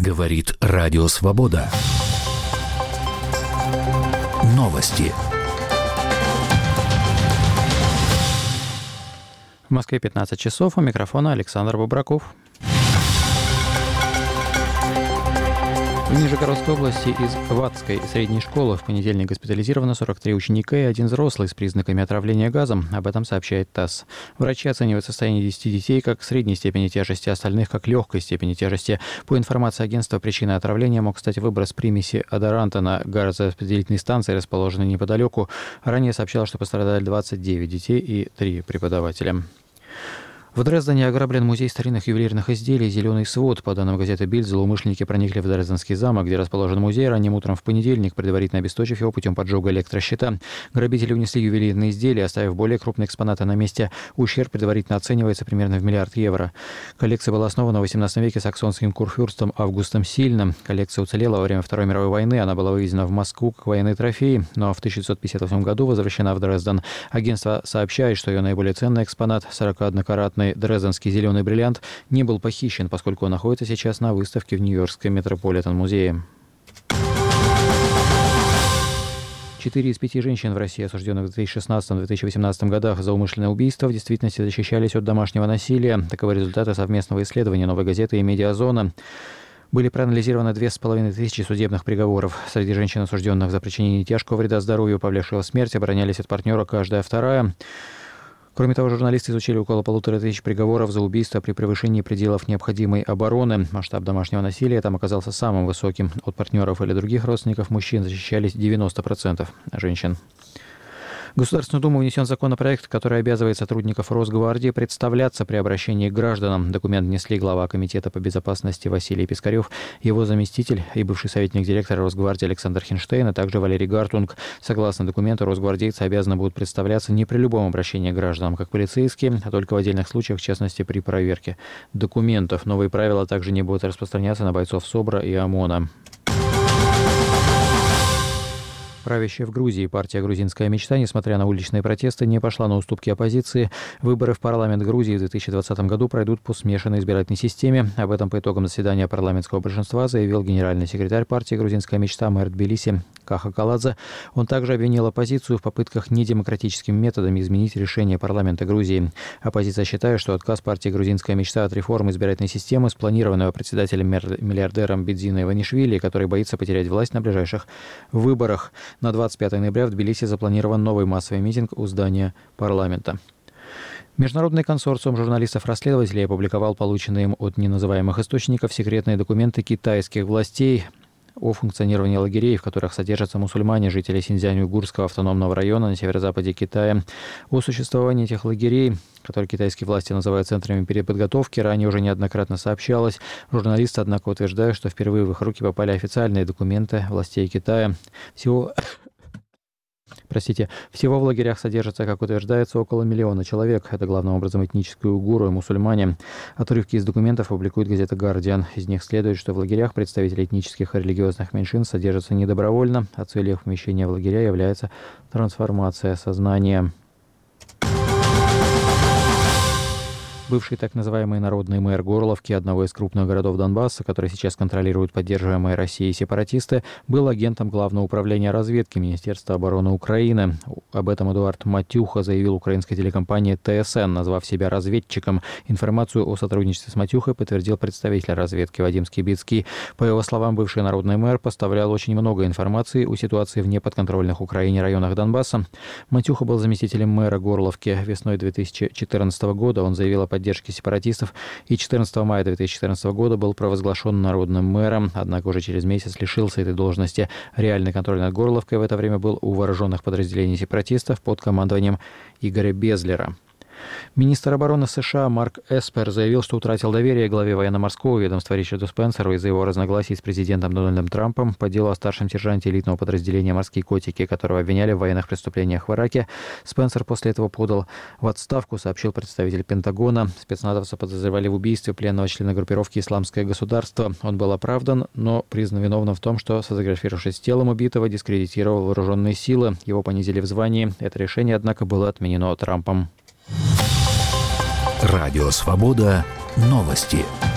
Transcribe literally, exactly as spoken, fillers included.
Говорит Радио Свобода. Новости. В Москве пятнадцать часов. У микрофона Александр Бобраков. В Нижегородской области из Ватской средней школы в понедельник госпитализировано сорок три ученика и один взрослый с признаками отравления газом. Об этом сообщает ТАСС. Врачи оценивают состояние десяти детей как средней степени тяжести, остальных как легкой степени тяжести. По информации агентства, причиной отравления мог стать выброс примеси одоранта на газораспределительной станции, расположенной неподалеку. Ранее сообщалось, что пострадали двадцать девять детей и три преподавателя. В Дрездене ограблен музей старинных ювелирных изделий «Зеленый свод». По данным газеты «Бильд», злоумышленники проникли в Дрезденский замок, где расположен музей, ранним утром в понедельник, предварительно обесточив его путем поджога электрощита. Грабители унесли ювелирные изделия, оставив более крупные экспонаты на месте. Ущерб предварительно оценивается примерно в миллиард евро. Коллекция была основана в восемнадцатом веке саксонским курфюрстом Августом Сильным. Коллекция уцелела во время Второй мировой войны. Она была вывезена в Москву как военный трофей, но в тысяча девятьсот пятьдесят восьмом году возвращена в Дрезден. Агентство сообщает, что ее наиболее ценный экспонат, сорокаоднокаратный дрезденский зеленый бриллиант, не был похищен, поскольку он находится сейчас на выставке в Нью-Йоркском Метрополитен-музее. Четыре из пяти женщин в России, осужденных в две тысячи шестнадцатом — две тысячи восемнадцатом годах за умышленное убийство, в действительности защищались от домашнего насилия. Таковы результаты совместного исследования «Новой газеты» и «Медиазона». Были проанализированы две с половиной тысячи судебных приговоров. Среди женщин, осужденных за причинение тяжкого вреда здоровью, повлекшего смерть, оборонялись от партнера каждая вторая. Кроме того, журналисты изучили около полутора тысяч приговоров за убийство при превышении пределов необходимой обороны. Масштаб домашнего насилия там оказался самым высоким. От партнеров или других родственников мужчин защищались девяносто процентов женщин. В Государственную Думу внесен законопроект, который обязывает сотрудников Росгвардии представляться при обращении к гражданам. Документ внесли глава Комитета по безопасности Василий Пискарев, его заместитель и бывший советник директора Росгвардии Александр Хинштейн, а также Валерий Гартунг. Согласно документу, росгвардейцы обязаны будут представляться не при любом обращении к гражданам, как полицейские, а только в отдельных случаях, в частности, при проверке документов. Новые правила также не будут распространяться на бойцов СОБРа и ОМОНа. Правящая в Грузии партия «Грузинская мечта», несмотря на уличные протесты, не пошла на уступки оппозиции. Выборы в парламент Грузии в две тысячи двадцатом году пройдут по смешанной избирательной системе. Об этом по итогам заседания парламентского большинства заявил генеральный секретарь партии «Грузинская мечта» мэр Тбилиси Каха Каладзе. Он также обвинил оппозицию в попытках недемократическими методами изменить решение парламента Грузии. Оппозиция считает, что отказ партии «Грузинская мечта» от реформы избирательной системы, спланированного председателем-миллиардером Бидзиной Иванишвили, который боится потерять власть на ближайших выборах. На двадцать пятое ноября в Тбилиси запланирован новый массовый митинг у здания парламента. Международный консорциум журналистов-расследователей опубликовал полученные им от неназываемых источников секретные документы китайских властей о функционировании лагерей, в которых содержатся мусульмане, жители Синьцзянь-Уйгурского автономного района на северо-западе Китая. О существовании этих лагерей, которые китайские власти называют центрами переподготовки, ранее уже неоднократно сообщалось. Журналисты, однако, утверждают, что впервые в их руки попали официальные документы властей Китая. Всего... Простите, всего в лагерях содержится, как утверждается, около миллиона человек. Это главным образом этнические уйгуры и мусульмане. Отрывки из документов публикует газета «Гардиан». Из них следует, что в лагерях представители этнических и религиозных меньшин содержатся недобровольно, а целью их помещения в лагеря является трансформация сознания. Бывший так называемый народный мэр Горловки, одного из крупных городов Донбасса, который сейчас контролируют поддерживаемые Россией сепаратисты, был агентом Главного управления разведки Министерства обороны Украины. Об этом Эдуард Матюха заявил украинской телекомпании ТСН, назвав себя разведчиком. Информацию о сотрудничестве с Матюхой подтвердил представитель разведки Вадим Скибицкий. По его словам, бывший народный мэр поставлял очень много информации о ситуации в неподконтрольных Украине районах Донбасса. Матюха был заместителем мэра Горловки. Весной две тысячи четырнадцатого года он заявил о поддержке поддержки сепаратистов и четырнадцатого мая две тысячи четырнадцатого года был провозглашен народным мэром, однако уже через месяц лишился этой должности. Реальный контроль над Горловкой в это время был у вооруженных подразделений сепаратистов под командованием Игоря Безлера. Министр обороны США Марк Эспер заявил, что утратил доверие главе военно-морского ведомства Ричарду Спенсеру из-за его разногласий с президентом Дональдом Трампом по делу о старшем сержанте элитного подразделения «Морские котики», которого обвиняли в военных преступлениях в Ираке. Спенсер после этого подал в отставку, сообщил представитель Пентагона. Спецназовца подозревали в убийстве пленного члена группировки «Исламское государство». Он был оправдан, но признан виновным в том, что, сфотографировавшись с телом убитого, дискредитировал вооруженные силы. Его понизили в звании. Это решение, однако, было отменено Трампом. Радио «Свобода». Новости.